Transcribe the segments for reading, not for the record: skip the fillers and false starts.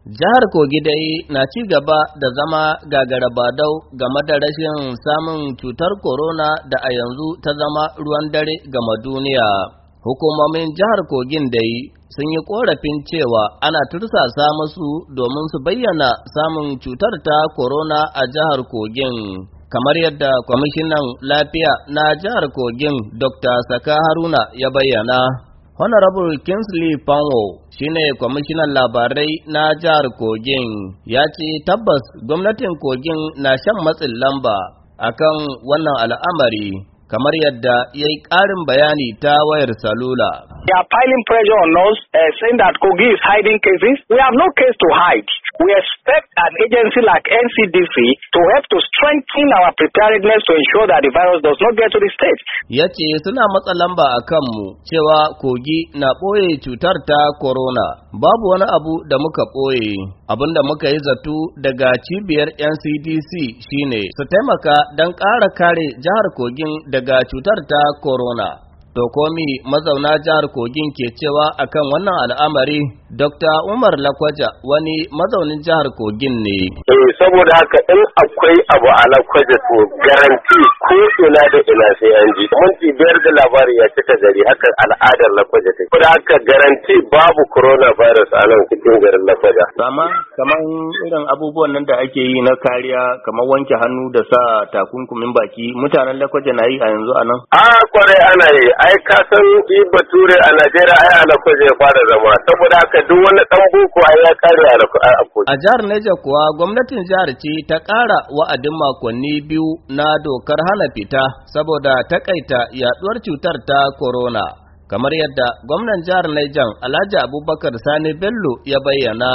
Jihar Kogi dai na ci gaba da zama gagarabadau game da rashin samun cutar corona da a yanzu ta zama ruwan dare gama duniya. Hukumomin jihar Kogin dai sun yi korafin cewa ana tursasa musu domin su bayyana samun cutar ta corona a jihar Kogin. Kamar yadda kwamishinan lafiya na jihar Kogin Dr. Saka Haruna ya bayyana. Honorable Kingsley Panwo shine kwamishinan labarai na jihar Kogin ya ce tabbas gwamnatin Kogin na shan matsin lamba akan wannan al'amari kamar yadda ya yi ƙarin bayani ta wayar salula. They are piling pressure on us, saying that Kogi is hiding cases. We have no case to hide. We expect an agency like NCDC to help to strengthen our preparedness to ensure that the virus does not get to the state. Ya ce suna matsa lamba a kanmu cewa Kogi na ɓoye cutar ta corona. Babu wani abu da muka ɓoye. Abin da muka yi zato daga cibiyar NCDC shine su taimaka don ƙara kare jihar Kogin daga cutar ta corona. To komi mazauna jihar Kogin ke cewa akan wannan al'amari, Dr. Umar Lakwaja wani mazaunin jihar Kogin ne. Saboda haka in akwai abu a Lakwaja to garanti ko ina da ina sai an ji. Minti biyar da labari ya cika gari hakan al'adar Lakwaja take. Saboda haka garanti babu coronavirus a nan cikin garin Lakwaja. Amma kamar irin abubuwan nan da ake yi na kariya kamar wanke hannu da sa takunkumin baki mutanen Lakwaja na yi a yanzu a nan? Kwarai ana yi. Ai ka san shi bature a Najeriya ai Alakwaje ya fara zama saboda haka duk wani dan boko ai ya kare Alakwaje. A jihar Niger kuwa gwamnatin jihar ce ta ƙara wa'adin makonni 2 na dokar hana fita saboda takaita yaduwar cutar ta corona. Kamar yadda gwamnan jihar Niger Alhaji Abubakar Sani Bello ya bayyana.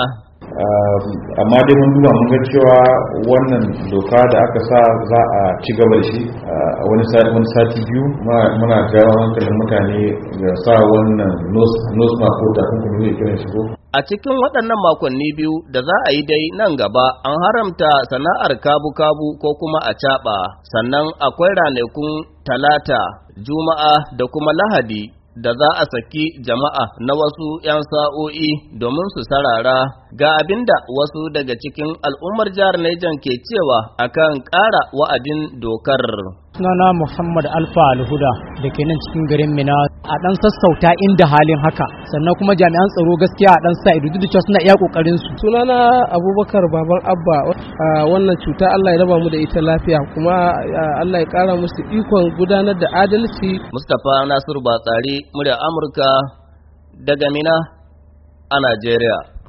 Amma dai mun duba mun ga cewa wannan doka da aka sa za a ci gaba da shi a wani sati biyu muna jawo hankalin mutane ga sa wannan nose mask ko takunkumi ne kiran shi ko. A cikin waɗannan makonni 2 da za a yi dai nan gaba an haramta sana'ar kabu-kabu ko kuma acaɓa, sannan akwai ranakun Talata, Juma'a da kuma Lahadi da za a saki jama'a na wasu ‘yan sa'o'i domin su sarara ga abinda wasu daga cikin al'ummar jihar Niger ke cewa akan ƙara wa'adin dokar. Sunana Muhammad Alfa Alhuda da ke nan cikin garin Mina a ɗan sassauta inda halin haka sannan kuma jami'an tsaro gaskiya a ɗan sa ido duk da suna iya ƙoƙarin su. Sunana Abubakar Baban Abba wannan cuta Allah ya raba mu da ita lafiya kuma Allah ya ƙara musu ikon gudanar da adalci. Mustapha Nasiru Batsari, murya Amurka daga Mina a Najeriya.